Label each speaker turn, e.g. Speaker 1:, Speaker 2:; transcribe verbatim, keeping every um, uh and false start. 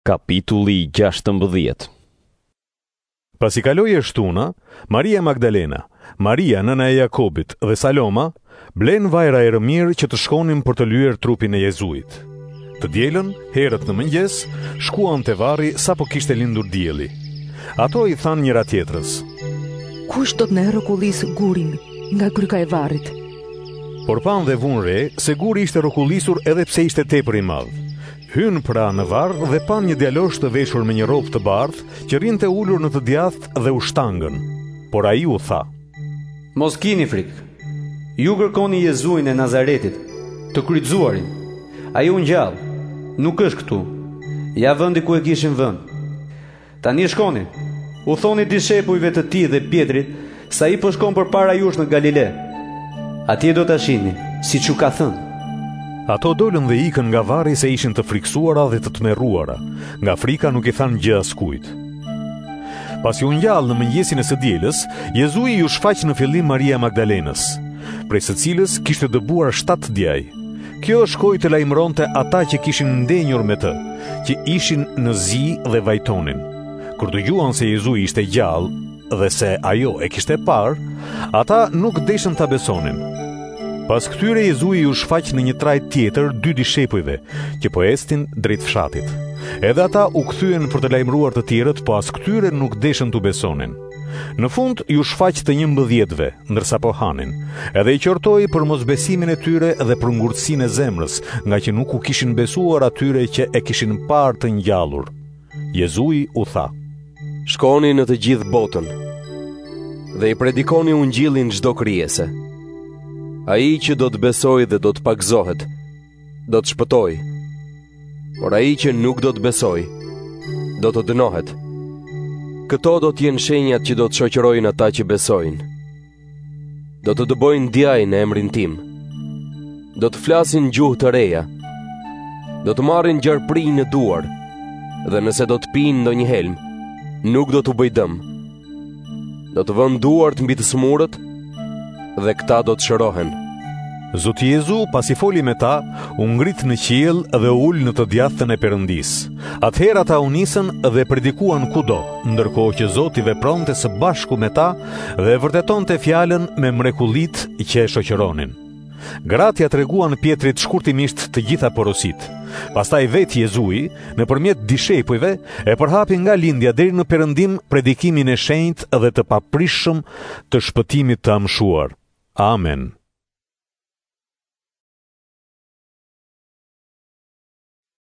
Speaker 1: Kapitulli gjashtëmbëdhjetë.
Speaker 2: Pasi kaloi e shtuna, Maria Magdalena, Maria nëna e Jakobit dhe Saloma blen vajra e rëmirë që të shkonin për të lyer trupin e Jezuit. Të dielën, herët në mëngjes, shkuan te varri sapo kishte lindur dielli. Ato i than njëra tjetrës:
Speaker 3: "Kush do të na rrokullisë gurin nga gryka e varrit?"
Speaker 2: Por pan dhe vun re se guri ishte rrokullisur edhe pse ishte tepër i madh. Hyn pra në varr dhe pan një djalosh të veshur me një robë të bardhë që rinte ulur në të djathtë dhe u shtangën. Por ai u tha:
Speaker 4: "Mos kini frikë. Ju kërkoni Jezuin e Nazaretit, të kryqëzuarin. Ai u ngjall, nuk është këtu. Ja vendi ku e kishin vënë. Tani shkoni, u thoni dishepujve të tij dhe Pjetrit se ai po shkon përpara jush në Galile. Atje do ta shihni, siç u ka thënë."
Speaker 2: Ato dolën dhe ikën nga varri se ishin të friksuara dhe të tmerruara. Nga frika nuk i thanë gjë askujt. Pasi u ngjall në mëngjesin e së dielës, Jezui ju shfaq në fillim Maria Magdalenës, prej së cilës kishte dëbuar shtatë djaj. Kjo shkoi të lajmëronte ata që kishin ndenjur me të, që ishin në zi dhe vajtonin. Kur dëgjuan se Jezui ishte gjallë dhe se ajo e kishte parë, ata nuk deshën ta besonin. Pas këtyre Jezui u shfaq në një trajt tjetër dy dishepujve, që po estin drejt fshatit. Edhe ata u kthyen për të lajmëruar të tjerët, po as këtyre nuk deshën t'u besonin. Në fund ju shfaq të njëmbëdhjetëve, ndërsa po hanin, edhe i qortoi për mosbesimin e tyre dhe për ngurtësinë e zemrës, nga që nuk u kishin besuar atyre që e kishin parë të ngjallur. Jezui u tha:
Speaker 1: "Shkoni në të gjithë botën dhe i predikoni ungjillin çdo krijese. Ai që do të besojë dhe do të pagëzohet, do të shpëtojë. Por ai që nuk do të besojë, do të dënohet. Këto do të jenë shenjat që do të shoqërojnë ata që besojnë. Do të dëbojnë djaj në emrin tim. Do të flasin gjuhë të reja. Do të marrin gjarpri në duar, dhe nëse do të pinë ndonjë helm, nuk do t'u bëjë dëm. Do të vënë duart mbi të smurët, dhe këta do të shërohen."
Speaker 2: Zoti Jezu, pasi foli me ta, u ngrit në qiell dhe u ul në të djathtën e Perëndisë. Atëherë ata u nisën dhe predikuan kudo, ndërkohë që Zoti vepronte së bashku me ta dhe vërtetonte fjalën me mrekullitë që e shoqëronin. Gratja treguan Pjetrit shkurtimisht të gjitha porositë. Pastaj vetë Jezui, nëpërmjet dishepujve, e përhapi nga lindja deri në perëndim predikimin e shenjtë dhe të paprishëm të shpëtimit të amshuar. Amen.